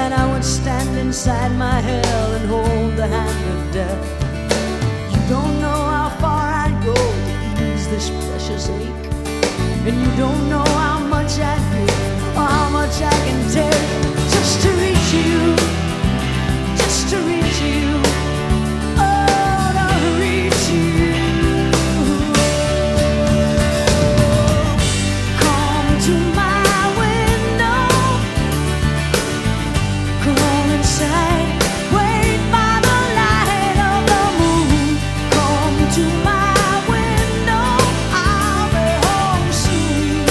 and I would stand inside my hell and hold the hand of death. You don't know how far I'd go to ease this precious ache, and you don't know how much I give or how much I can take just to reach you, just to reach you, oh, to reach you. Come to my window, come inside, wait by the light of the moon. Come to my window, I'll be home soon.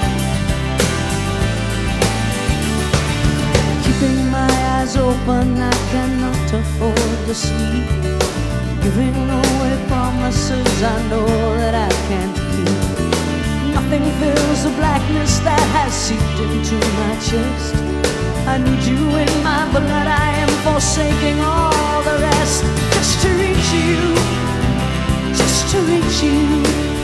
Keeping my eyes open, I cannot afford to sleep. Giving away promises I know that I can't keep. Nothing fills the blackness that has seeped into my chest. I need you in my blood, I am forsaking all the rest. Just to reach you, just to reach you.